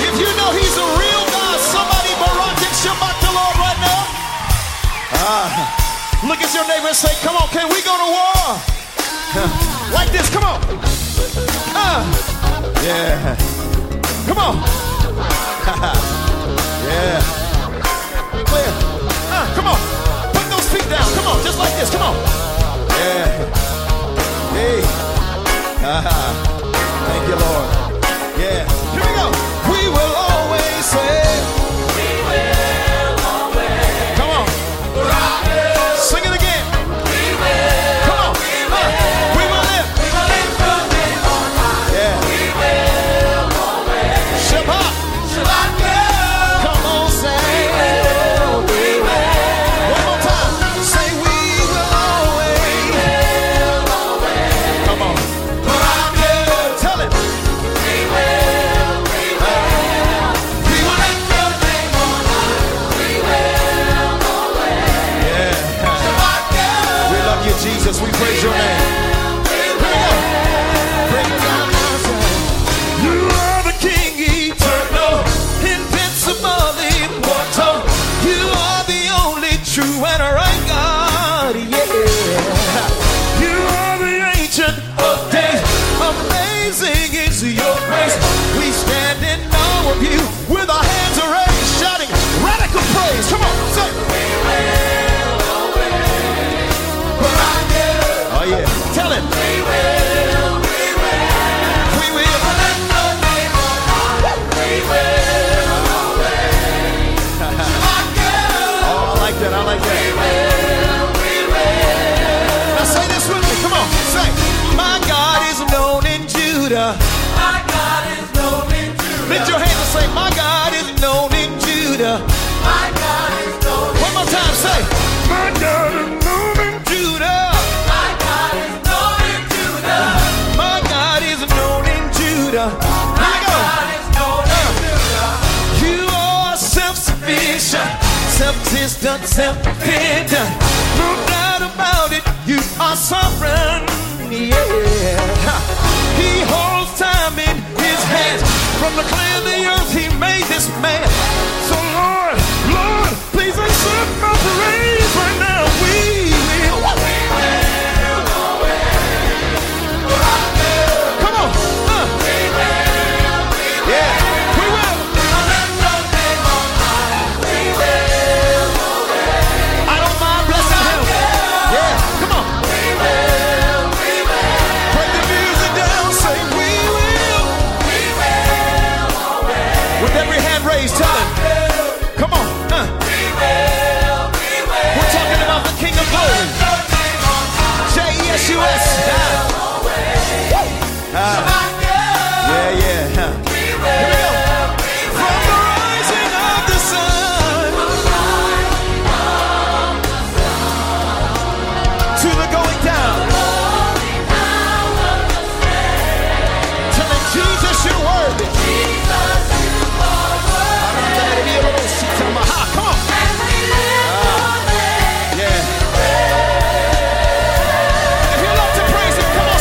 If you know he's a real God, somebody Barak and Shabbat the Lord right now. Look at your neighbor and say, come on, can we go to war? Like this, come on. Yeah. Come on. Yeah. Clear. Come on. Put those feet down. Come on, just like this. Come on. Yeah. Hey. Thank you, Lord. Yeah. Here we go. We will always say. We will always. Come on. Sing it again. We will. Come on. We will live. We will live your name on high. Yeah. We will always. Shabbat. Shabbat. Come on, say. We will. One more time. Say we will always. We will always. Come on. Tell it. We will. We will. We will live your name on high. We will always. Yeah. Shabbat. We love you, Jesus. We praise your name. Here we go. Break it down now, say. You are the King eternal, invincible, immortal. You are the only true and right God. Yeah. You are the ancient of days. Amazing is your grace. We stand in awe of you with our hands raised, shouting radical praise. Come on, say. We will always. Oh yeah, tell him. We will. We will. We will. Let the name on high. We will always. Oh, I like that. I like that. We will. We will. Now say this with me. Come on, say. My God is known in Judah. My God is known in Judah. Lift your hands and say, my God is known in Judah. My God is known. One more time, say, my God is known in Judah. My God is known in Judah. My God is known in Judah. My God is known in Judah. You are self-sufficient, self-existent, self-dependent. No doubt about it, you are sovereign. Yeah. He holds time in his hands. From the clay of the earth he made this man. So Lord, Lord, please accept my praise right now. We will. We will always. Come on. We will. We will. Yeah. We will. We will let your name on high. We will always. I don't mind blessing him. Yeah. Come on. We will. We will. Break the music down. Say we will. We will always. With every hand raised, tell him. Come on. We will. We will. We're talking about the King of Glory. J-E-S-U-S. Yeah, yeah. Here we go. From the rising of the sun to the going down. Tell him, Jesus, you're worthy. Come on. Yeah. If you love to praise him, come on.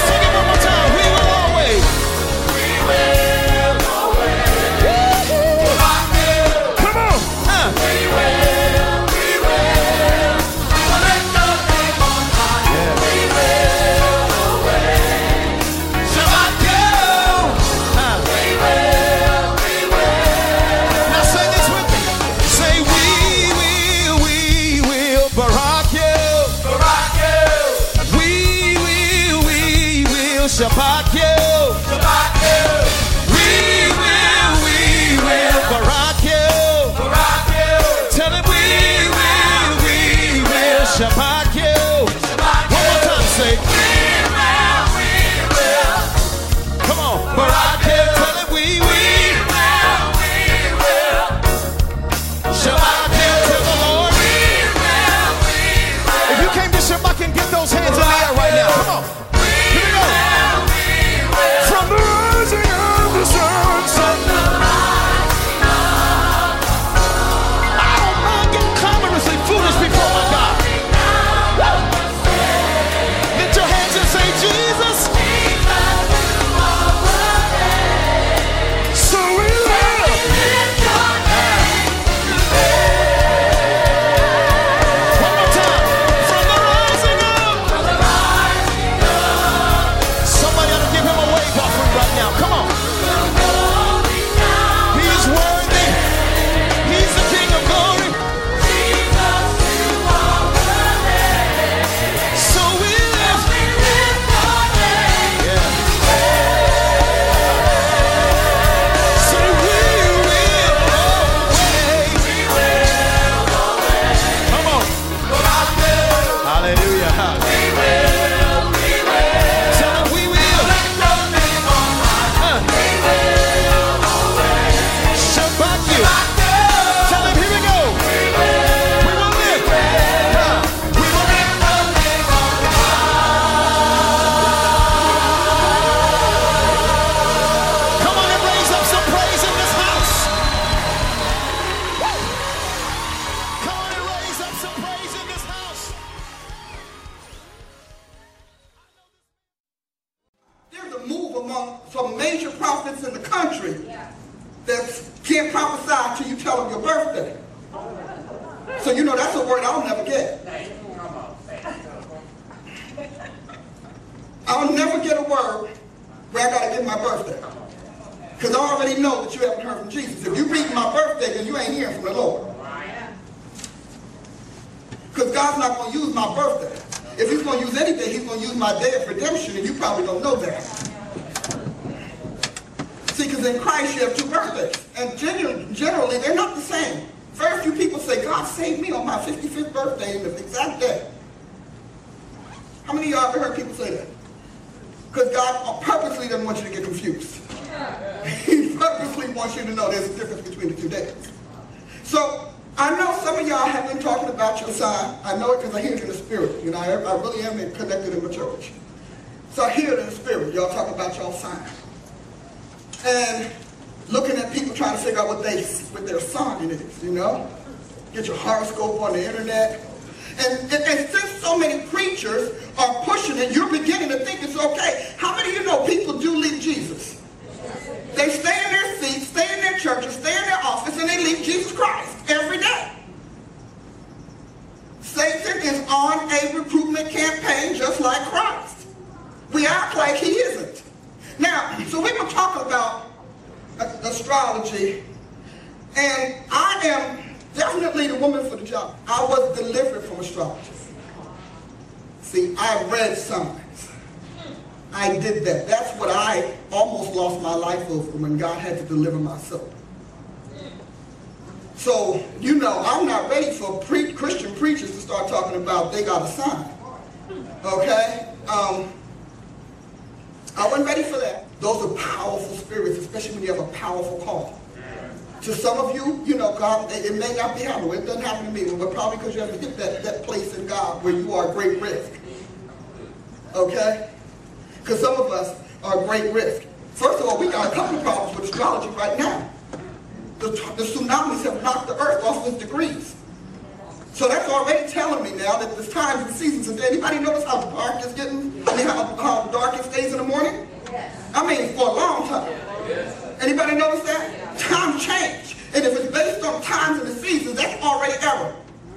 says, can't prophesy till you tell them your birthday. So you know that's a word I'll never get. I'll never get a word where I got to get my birthday. Because I already know that you haven't heard from Jesus. If you read my birthday, then you ain't hearing from the Lord. Because God's not going to use my birthday. If he's going to use anything, he's going to use my day of redemption, and you probably don't know that. See, because in Christ you have two birthdays. And generally, they're not the same. Very few people say, God saved me on my 55th birthday in the exact day. How many of y'all ever heard people say that? Because God purposely doesn't want you to get confused. He purposely wants you to know there's a difference between the 2 days. So, I know some of y'all have been talking about your sign. I know it because I hear it in the spirit. You know, I really am connected in my church. So I hear it in the spirit. Y'all talk about your sign. And looking at people trying to figure out what their sign is, you know. Get your horoscope on the internet. And since so many preachers are pushing it, you're beginning to think it's okay. How many of you know people do leave Jesus? They stay in their seats, stay in their churches, stay in their office, and they leave Jesus Christ every day. Satan is on a recruitment campaign just like Christ. We act like he isn't. Now, so we were talking about astrology, and I am definitely the woman for the job. I was delivered from astrology. See, I read signs. I did that. That's what I almost lost my life over when God had to deliver my soul. So, you know, I'm not ready for Christian preachers to start talking about they got a sign. Okay? I wasn't ready for that. Those are powerful spirits, especially when you have a powerful call. To some of you, you know, God, it may not be happening. It doesn't happen to me, but probably because you haven't hit that place in God where you are a great risk. Okay? Because some of us are a great risk. First of all, we got a couple of problems with astrology right now. The tsunamis have knocked the earth off its degrees. So that's already telling me now that there's times and seasons. And anybody notice how dark it's getting? I mean, how dark it stays in the morning? I mean, for a long time. Anybody notice that? Times change. And if it's based on times and the seasons, that's already error.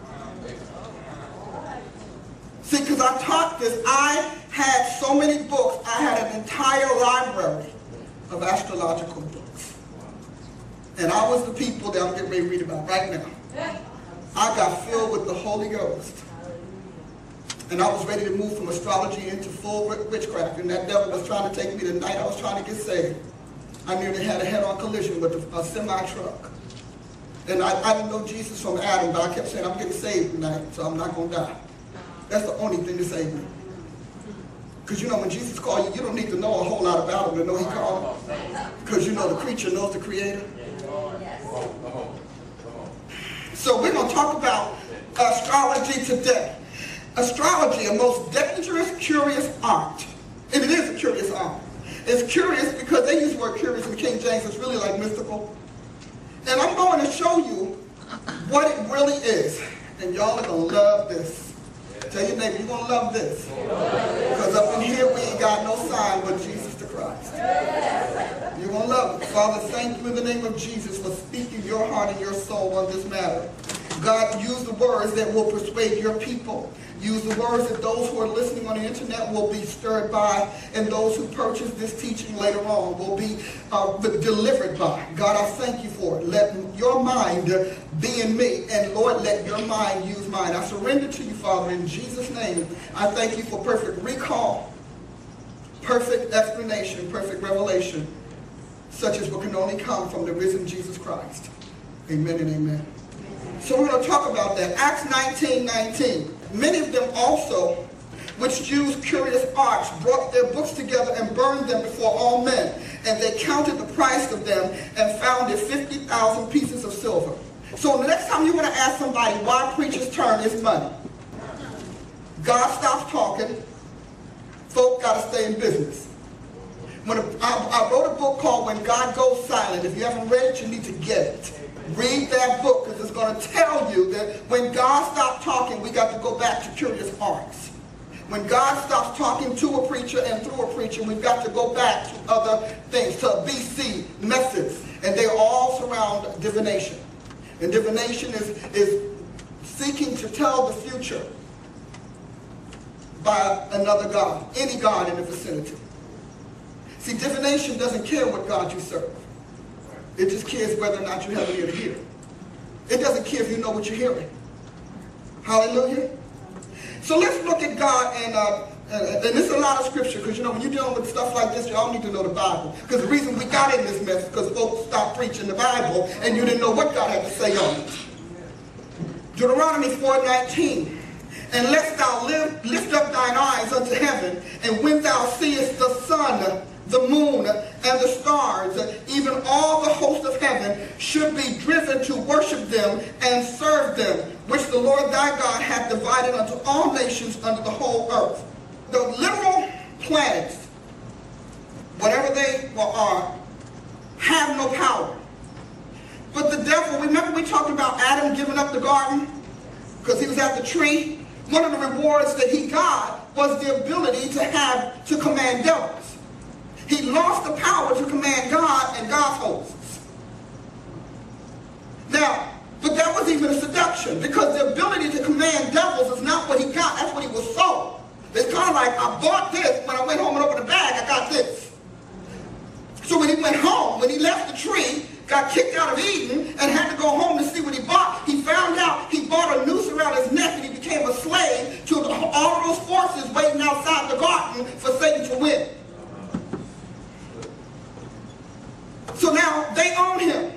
See, because I taught this, I had so many books. I had an entire library of astrological books. And I was the people that I'm getting ready to read about right now. I got filled with the Holy Ghost. And I was ready to move from astrology into full witchcraft. And that devil was trying to take me the night I was trying to get saved. I nearly had a head-on collision with a semi-truck. And I didn't know Jesus from Adam, but I kept saying, I'm getting saved tonight, so I'm not going to die. That's the only thing to save me. Because you know, when Jesus called you, you don't need to know a whole lot about him to know he called him. Because you know the creature knows the creator. So we're going to talk about astrology today. Astrology, a most dangerous, curious art. And it is a curious art. It's curious because they use the word curious in King James. It's really like mystical. And I'm going to show you what it really is. And y'all are going to love this. Tell your neighbor, you're going to love this. Because up in here, we ain't got no sign but Jesus the Christ. You're going to love it. Father, thank you in the name of Jesus for speaking your heart and your soul on this matter. God, use the words that will persuade your people. Use the words that those who are listening on the internet will be stirred by, and those who purchase this teaching later on will be delivered by. God, I thank you for it. Let your mind be in me, and Lord, let your mind use mine. I surrender to you, Father, in Jesus' name. I thank you for perfect recall, perfect explanation, perfect revelation, such as what can only come from the risen Jesus Christ. Amen and amen. So we're going to talk about that. Acts 19:19. Many of them also, which used curious arts, brought their books together and burned them before all men. And they counted the price of them and found it 50,000 pieces of silver. So the next time you want to ask somebody why preachers turn is money. God stops talking. Folk got to stay in business. I wrote a book called When God Goes Silent. If you haven't read it, you need to get it. Read that book because it's going to tell you that when God stops talking, we got to go back to curious arts. When God stops talking to a preacher and through a preacher, we've got to go back to other things, to BC methods. And they all around divination. And divination is seeking to tell the future by another god, any god in the vicinity. See, divination doesn't care what God you serve. It just cares whether or not you have an ear to hear. It doesn't care if you know what you're hearing. Hallelujah. So let's look at God, and this is a lot of scripture, because when you're dealing with stuff like this, you all need to know the Bible. Because the reason we got in this mess is because folks stopped preaching the Bible and you didn't know what God had to say on it. Deuteronomy 4:19. And lest thou lift up thine eyes unto heaven, and when thou seest the sun, the moon, and the stars, even all the host of heaven, should be driven to worship them and serve them, which the Lord thy God hath divided unto all nations under the whole earth. The literal planets, whatever they are, have no power. But the devil, remember we talked about Adam giving up the garden because he was at the tree? One of the rewards that he got was the ability to command devils. He lost the power to command God and God's hosts. Now, but that was even a seduction, because the ability to command devils is not what he got. That's what he was sold. It's kind of like, I bought this. When I went home and opened the bag, I got this. So when he went home, when he left the tree, got kicked out of Eden, and had to go home to see what he bought, he found out he bought a noose around his neck, and he became a slave to all of those forces waiting outside the garden for Satan to win. So now they own him.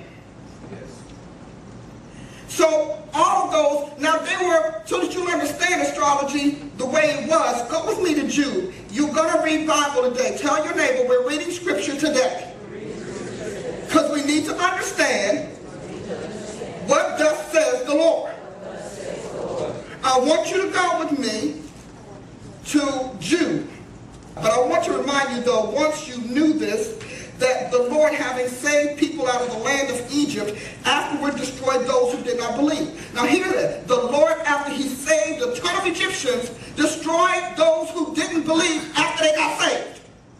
So all of those, now they were, so that you understand astrology the way it was, go with me to Jude. You're going to read Bible today. Tell your neighbor we're reading scripture today. Because we need to understand what thus says the Lord. I want you to go with me to Jude. But I want to remind you, though, once you knew this, that the Lord, having saved people out of the land of Egypt, afterward destroyed those who did not believe. Now hear that. The Lord, after he saved a ton of Egyptians, destroyed those who didn't believe after they got saved.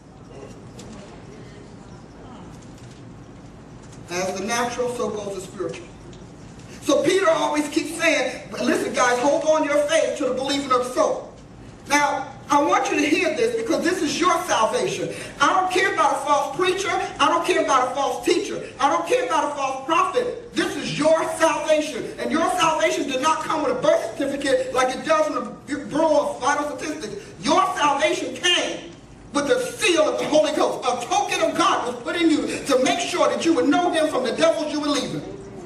As the natural, so goes the spiritual. So Peter always keeps saying, listen guys, hold on your faith to the believing of the soul. Now, I want you to hear this, because this is your salvation. I don't care about a false preacher. I don't care about a false teacher. I don't care about a false prophet. This is your salvation. And your salvation did not come with a birth certificate like it does in the Bureau of Vital Statistics. Your salvation came with the seal of the Holy Ghost. A token of God was put in you to make sure that you would know him from the devils you were leaving.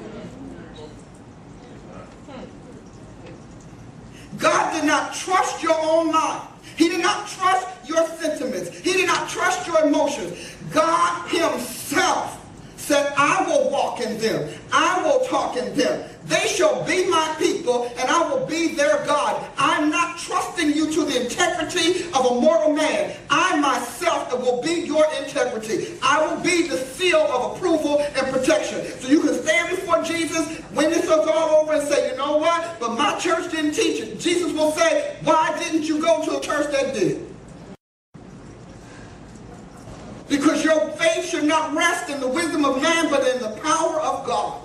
God did not trust your own mind. He did not trust your sentiments. He did not trust your emotions. God himself said, I will walk in them. I will talk in them. They shall be my people, and I will be their God. I'm not trusting you to the integrity of a mortal man. I myself will be your integrity. I will be the seal of approval and protection. So you can stand before Jesus when this is all over and say, you know what? But my church didn't teach it. Jesus will say, why didn't you go to a church that did? Because your faith should not rest in the wisdom of man, but in the power of God.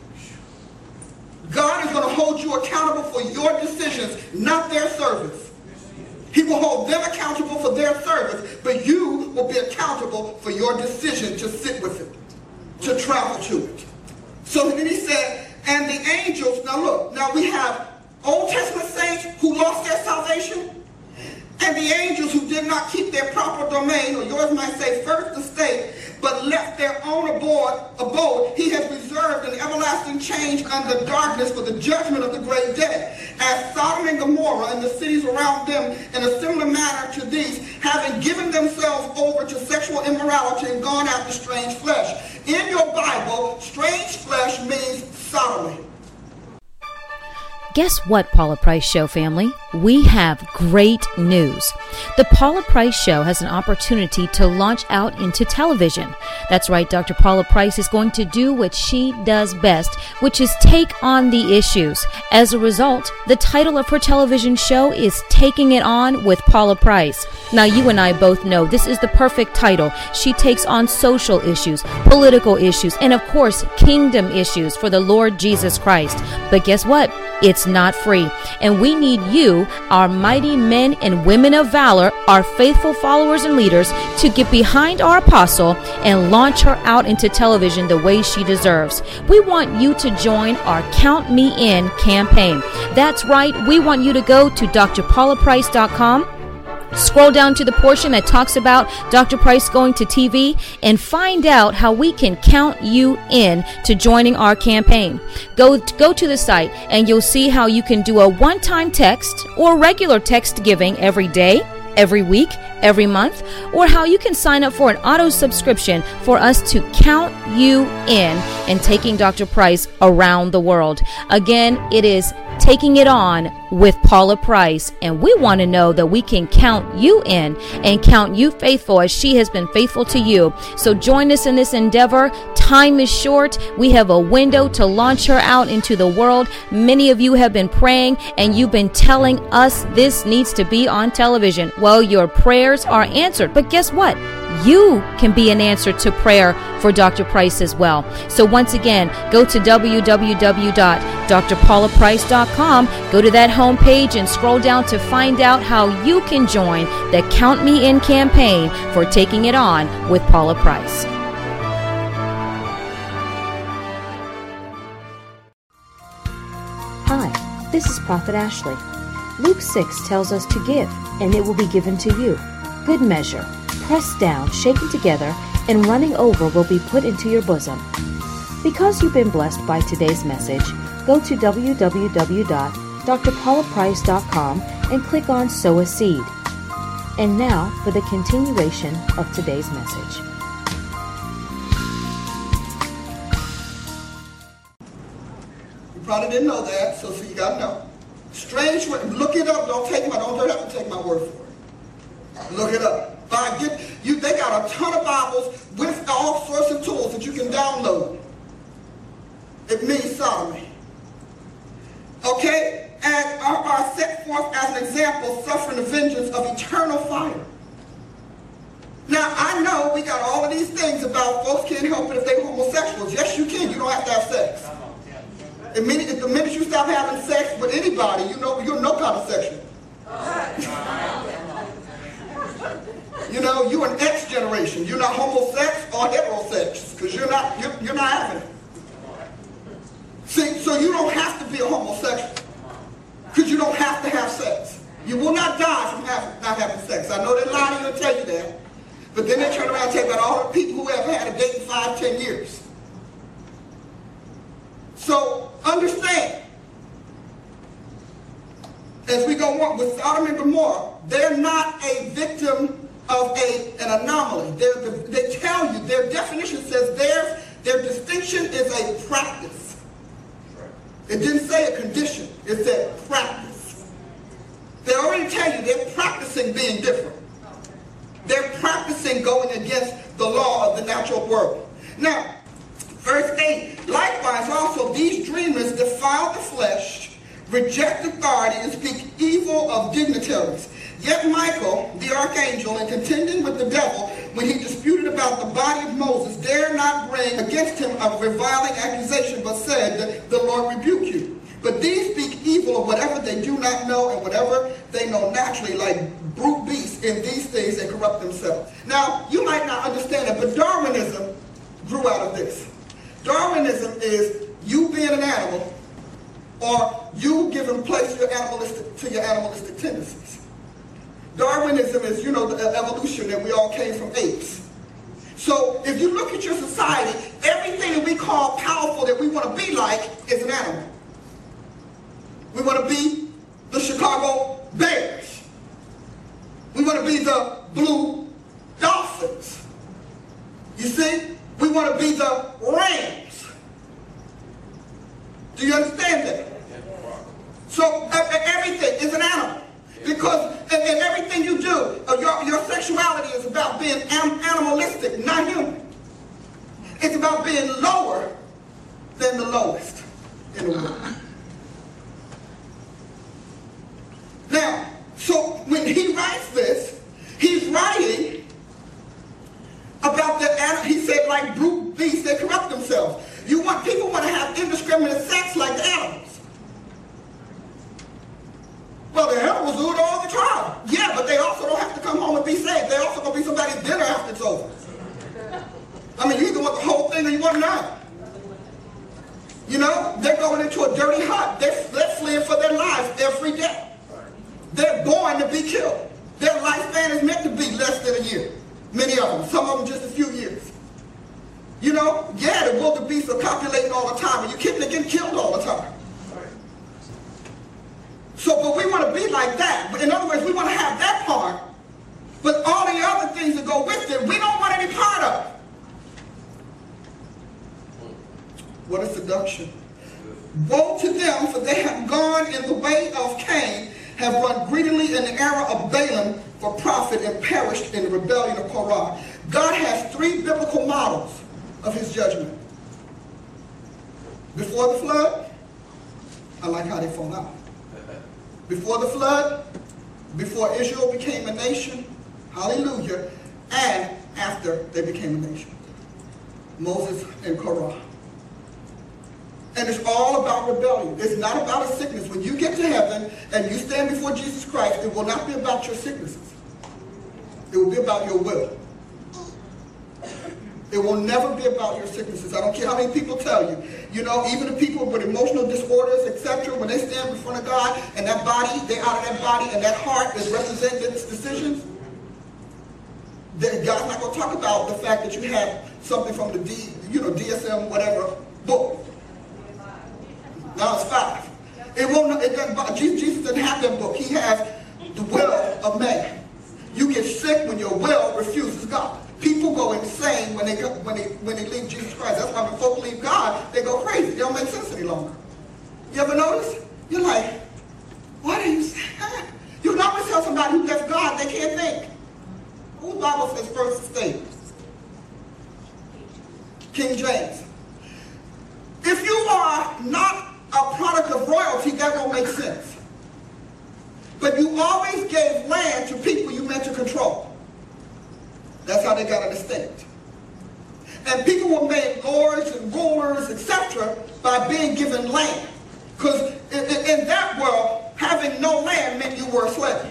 God is going to hold you accountable for your decisions, not their service. He will hold them accountable for their service, but you will be accountable for your decision to sit with it, to travel to it. So then he said, and the angels, now look, now we have Old Testament saints who lost their salvation, and the angels who did not keep their proper domain, or yours might say first estate, but left their own abode, he has reserved an everlasting change under darkness for the judgment of the great day. As Sodom and Gomorrah and the cities around them in a similar manner to these, having given themselves over to sexual immorality and gone after strange flesh. In your Bible, strange flesh means sodomy. Guess what, Paula Price Show family? We have great news. The Paula Price Show has an opportunity to launch out into television. That's right, Dr. Paula Price is going to do what she does best, which is take on the issues. As a result, the title of her television show is Taking It On with Paula Price. Now, you and I both know this is the perfect title. She takes on social issues, political issues, and of course, kingdom issues for the Lord Jesus Christ. But guess what? It's not free. And we need you, our mighty men and women of valor, our faithful followers and leaders, to get behind our apostle and launch her out into television the way she deserves. We want you to join our Count Me In campaign. That's right. We want you to go to drpaulaprice.com. Scroll down to the portion that talks about Dr. Price going to TV and find out how we can count you in to joining our campaign. Go to the site and you'll see how you can do a one-time text or regular text giving every day, every week, every month, or how you can sign up for an auto subscription for us to count you in and taking Dr. Price around the world. Again, it is Taking It On with Paula Price, and we want to know that we can count you in and count you faithful as she has been faithful to you. So join us in this endeavor. Time is short. We have a window to launch her out into the world. Many of you have been praying and you've been telling us this needs to be on television. Well, your prayers are answered, but guess what? You can be an answer to prayer for Dr. Price as well. So once again, go to www.drpaulaprice.com, go to that homepage and scroll down to find out how you can join the Count Me In campaign for Taking It On with Paula Price. Hi, this is Prophet Ashley. Luke 6 tells us to give, and it will be given to you. Good measure, pressed down, shaken together, and running over will be put into your bosom. Because you've been blessed by today's message, go to www.drpaulaprice.com and click on Sow a Seed. And now for the continuation of today's message. You probably didn't know that, so you got to know. Strange, look it up. Don't have to take my word for it. Look it up. They got a ton of Bibles with all sorts of tools that you can download. It means sodomy. Okay? And are set forth as an example, suffering the vengeance of eternal fire. Now, I know we got all of these things about folks can't help it if they're homosexuals. Yes, you can. You don't have to have sex. The minute you stop having sex with anybody, you're no kind of sexual. You're an X generation. You're not homosex or heterosex because you're not having it. See, so you don't have to be a homosexual because you don't have to have sex. You will not die from not having sex. I know they lie to you and tell you that, but then they turn around and tell you about all the people who have had a date in 5-10 years. So understand, as we go on with Sodom and Gomorrah, they're not a victim of an anomaly. They tell you, their definition says their distinction is a practice. It didn't say a condition. It said practice. They already tell you they're practicing being different. They're practicing going against the law of the natural world. Now, verse 8, likewise also these dreamers defile the flesh, reject authority, and speak evil of dignitaries. Yet Michael, the archangel, in contending with the devil, when he disputed about the body of Moses, dared not bring against him a reviling accusation, but said, the Lord rebuke you. But these speak evil of whatever they do not know, and whatever they know naturally, like brute beasts in these things, and corrupt themselves. Now, you might not understand it, but Darwinism grew out of this. Darwinism is you being an animal, or you giving place to your animalistic tendencies. Darwinism is, the evolution that we all came from apes. So if you look at your society, everything that we call powerful that we want to be like is an animal. We want to be the Chicago Bears. We want to be the Blue Dolphins. You see? We want to be the Rams. Do you understand that? So everything is an animal. Because in everything you do, your sexuality is about being animalistic, not human. It's about being lower than the lowest in the world. Now, so when he writes this, he's writing about the animal. He said, like brute beasts, they corrupt themselves. People want to have indiscriminate sex like the animals. Well, the animals do it all the time. Yeah, but they also don't have to come home and be saved. They also going to be somebody's dinner after it's over. I mean, you either want the whole thing or you want none. You know, they're going into a dirty hut. They're fleeing for their lives every day. They're born to be killed. Their lifespan is meant to be less than a year. Many of them. Some of them just a few years. You know, yeah, the wildebeest are copulating all the time, and you kids are getting killed all the time. So, but we want to be like that. But in other words, we want to have that part, but all the other things that go with it, we don't want any part of. What a seduction. Woe to them, for they have gone in the way of Cain, have run greedily in the error of Balaam for profit, and perished in the rebellion of Korah. God has 3 biblical models of his judgment. Before the flood, I like how they fall out. Before the flood, before Israel became a nation, hallelujah, and after they became a nation. Moses and Korah. And it's all about rebellion. It's not about a sickness. When you get to heaven and you stand before Jesus Christ, it will not be about your sicknesses. It will be about your will. It will never be about your sicknesses. I don't care how many people tell you. You know, even the people with emotional disorders, etc., when they stand in front of God and that body, they're out of that body, and that heart is representing its decisions, then God's not going to talk about the fact that you have something from the DSM, whatever, book. Now it's 5. Jesus didn't have that book. He has the will of man. You get sick when your will refuses God. People go insane when they leave Jesus Christ. That's why when folk leave God, they go crazy. They don't make sense any longer. You ever notice? You're like, what are you saying? You can always tell somebody who left God, they can't think. Whose Bible says first estate? King James. If you are not a product of royalty, that won't make sense. But you always gave land to people you meant to control. That's how they got an estate. And people were made lords and rulers, etc., by being given land. Because in that world, having no land meant you were a slave.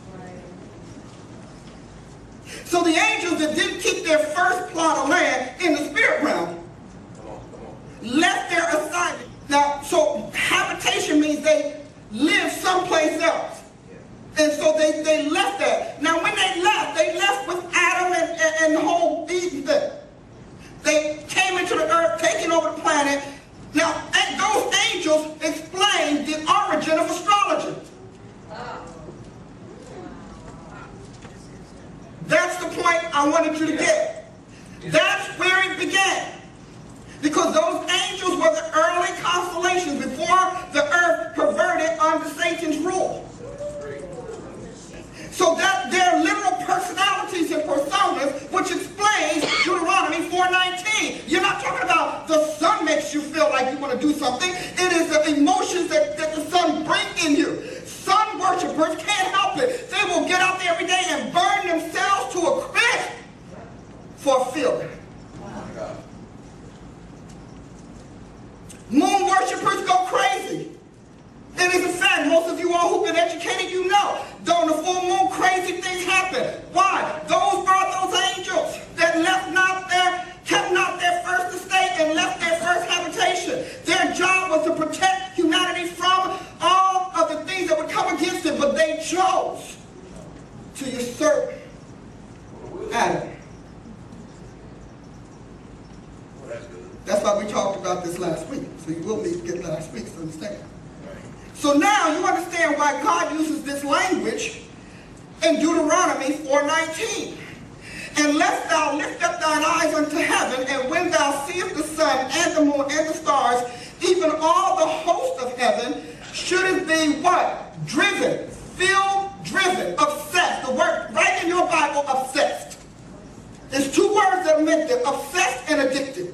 So the angels that didn't keep their first plot of land in the spirit realm left their assignment. Now, so habitation means they live someplace else. And so they left that. Now, when they left with Adam and the whole Eden thing. They came into the earth, taking over the planet. Now, those angels explain the origin of astrology. That's the point I wanted you to get. That's where it began. Because those angels were the early constellations before the earth perverted under Satan's rule. So that their literal personalities and personas, which explains Deuteronomy 4:19. You're not talking about the sun makes you feel like you want to do something. It is the emotions that the sun brings in you. Sun worshipers can't help it. They will get out there every day and burn themselves to a crisp for a feeling. Moon worshipers go crazy. It is a fact. Most of you all who've been educated, you know. During the full moon, crazy things happen. Why? Those are those angels that kept not their first estate and left their first habitation. Their job was to protect humanity from all of the things that would come against it, but they chose to usurp Adam. That's why we talked about this last week. So you will need to get last week to understand. So now you understand why God uses this language in Deuteronomy 4:19. Unless thou lift up thine eyes unto heaven, and when thou seest the sun and the moon and the stars, even all the host of heaven, shouldn't be what? Driven, filled, driven, obsessed. The word right in your Bible, obsessed. There's two words that are meant there, obsessed and addicted.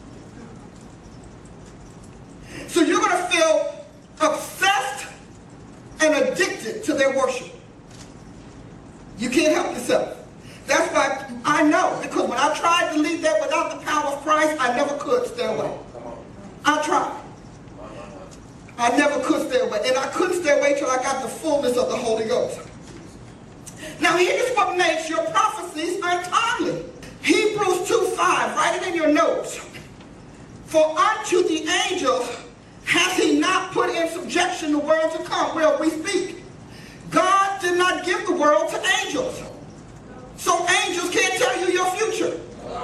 So you're going to feel obsessed and addicted to their worship. You can't help yourself. That's why I know, because when I tried to leave that without the power of Christ, I never could stay away. I tried. I never could stay away. And I couldn't stay away till I got the fullness of the Holy Ghost. Now here's what makes your prophecies untimely. Hebrews 2:5, write it in your notes. For unto the angels hath he not put in subjection the world to come, where we speak. God did not give the world to angels. So angels can't tell you your future.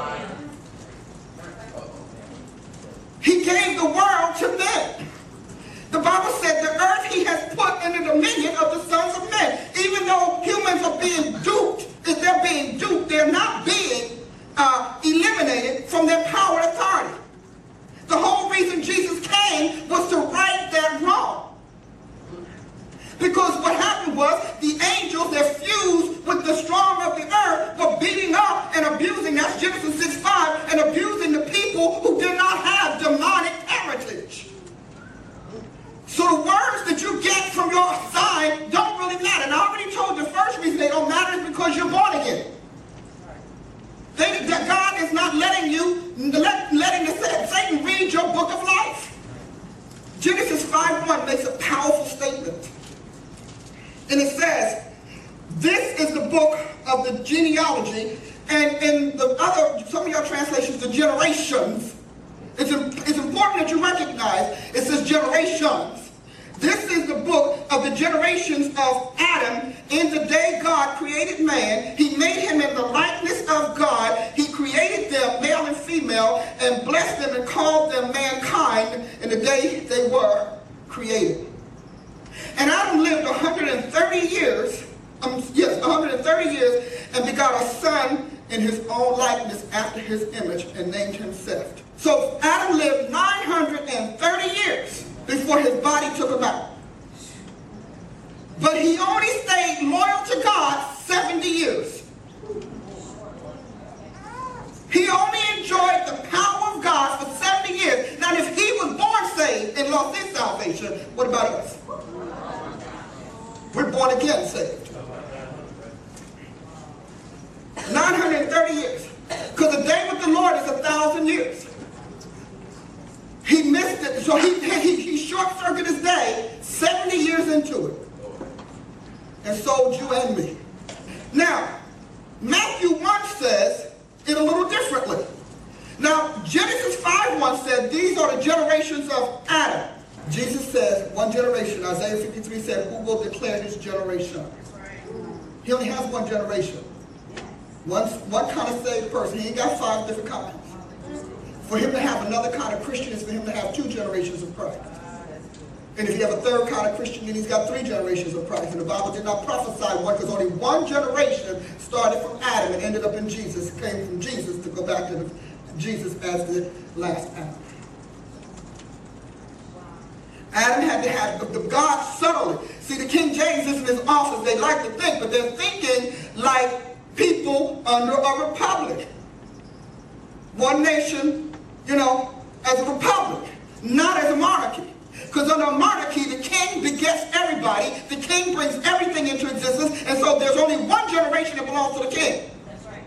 He gave the world to men. The Bible said the earth he has put in the dominion of the sons of men. Even though humans are being duped, if they're being duped, they're not being eliminated from their power and authority. The whole reason Jesus came was to right that wrong. Because what happened was the angels that fused with the strong of the earth were beating up and abusing, that's Genesis 6:5, and abusing the people who did not have demonic heritage. So the words that you get from your side don't really matter. And I already told you the first reason they don't matter is because you're born again. God is not letting Satan read your book of life. Genesis 5:1 makes a powerful statement. And it says, this is the book of the genealogy, and in the other, some of your translations, the generations. It's important that you recognize it says generations. This is the book of the generations of Adam. In the day God created man, he made him in the likeness of God. He created them, male and female, and blessed them and called them mankind in the day they were created. And Adam lived 130 years, 130 years, and begot a son in his own likeness after his image, and named him Seth. So Adam lived 930 years before his body took him out. But he only stayed loyal to God 70 years. He only enjoyed the power of God for 70 years. Now if he was born saved and lost his salvation, what about us? We're born again saved. 930 years. Because a day with the Lord is 1,000 years. He missed it, so he short-circuited his day 70 years into it. And sold you and me. Now, Matthew 1 says it a little differently. Now, Genesis 5:1 said these are the generations of Adam. Jesus says one generation. Isaiah 53 said, who will declare his generation? He only has one generation. One kind of saved person. He ain't got 5 different kinds. For him to have another kind of Christian is for him to have 2 generations of Christ. And if you have a third kind of Christian, then he's got 3 generations of Christ. And the Bible did not prophesy one, because only one generation started from Adam and ended up in Jesus. It came from Jesus to go back to Jesus as the last Adam. Adam had to have the God subtly. See, the King James isn't as awesome as they like to think, but they're thinking like people under a republic. One nation, as a republic, not as a monarchy. Because under a monarchy, the king begets everybody. The king brings everything into existence. And so there's only one generation that belongs to the king. That's right.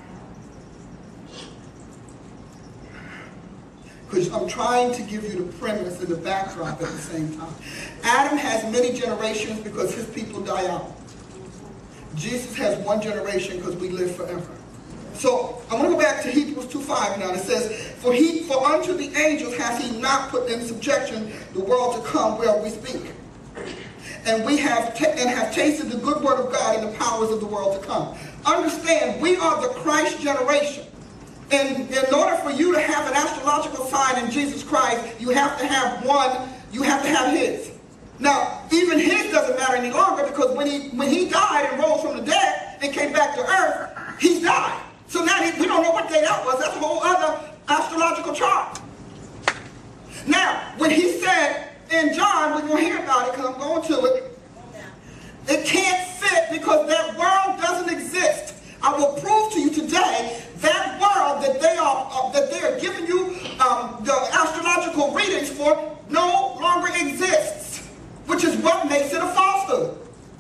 Because I'm trying to give you the premise and the backdrop at the same time. Adam has many generations because his people die out. Jesus has one generation because we live forever. So I want to go back to Hebrews 2:5 now. It says, For unto the angels hath he not put in subjection the world to come where we speak. And we have tasted the good word of God and the powers of the world to come. Understand, we are the Christ generation. And in order for you to have an astrological sign in Jesus Christ, you have to have one, you have to have his. Now, even his doesn't matter any longer, because when he died and rose from the dead and came back to earth, he died. So now we don't know what day that was. That's a whole other astrological chart. Now, when he said, in John, we're going to hear about it because I'm going to it. It can't fit because that world doesn't exist. I will prove to you today that world that they are giving you the astrological readings for no longer exists, which is what makes it a falsehood.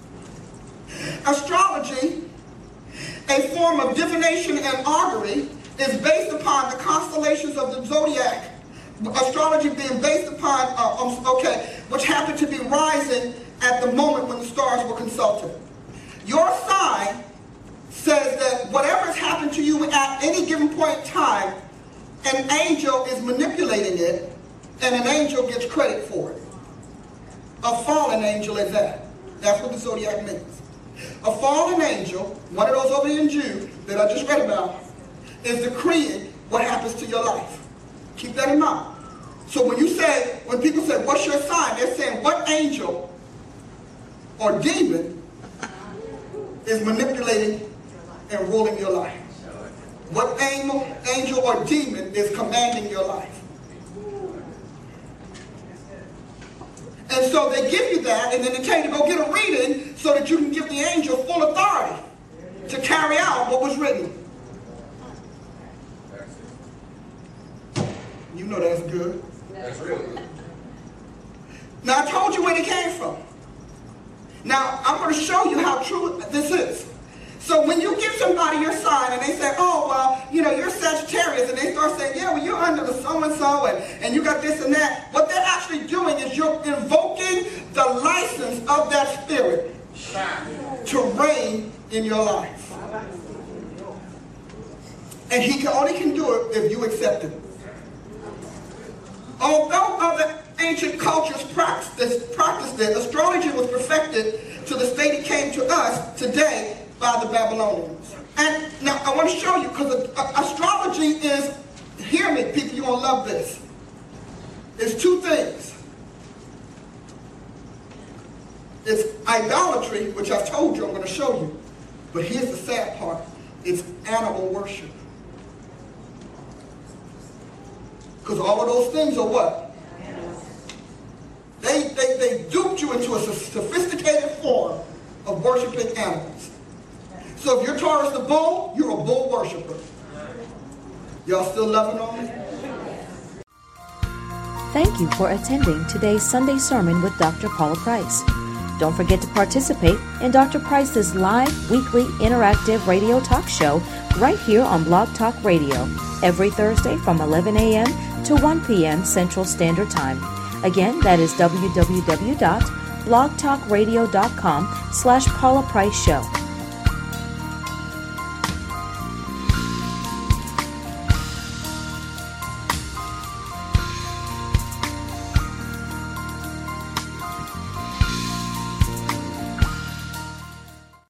Astrology, a form of divination and augury, is based upon the constellations of the zodiac. Astrology being based upon, which happened to be rising at the moment when the stars were consulted. Your sign says that whatever has happened to you at any given point in time, an angel is manipulating it, and an angel gets credit for it. A fallen angel is that. That's what the zodiac means. A fallen angel, one of those over in Jude that I just read about, is decreeing what happens to your life. Keep that in mind. So when people say, what's your sign? They're saying, what angel or demon is manipulating and ruling your life? What angel or demon is commanding your life? And so they give you that, and then they tell you to go get a reading so that you can give the angel full authority to carry out what was written. You know that's good. That's real good. Now I told you where they came from. Now I'm going to show you how true this is. So when you give somebody your sign and they say, oh, well, you're Sagittarius, and they start saying, yeah, well, you're under the so-and-so, and you got this and that, what they're actually doing is you're invoking the license of that spirit to reign in your life. And he only can do it if you accept it. Although other ancient cultures practiced it, astrology was perfected to the state it came to us today by the Babylonians. And now I want to show you, because astrology is, hear me people, you're going to love this. It's two things. It's idolatry, which I've told you I'm going to show you. But here's the sad part. It's animal worship. Because all of those things are what? They duped you into a sophisticated form of worshiping animals. So if you're Taurus the bull, you're a bull worshiper. Y'all still loving on me? Thank you for attending today's Sunday sermon with Dr. Paula Price. Don't forget to participate in Dr. Price's live weekly interactive radio talk show right here on Blog Talk Radio every Thursday from 11 a.m. to 1 p.m. Central Standard Time. Again, that is www.blogtalkradio.com/Paula Price Show.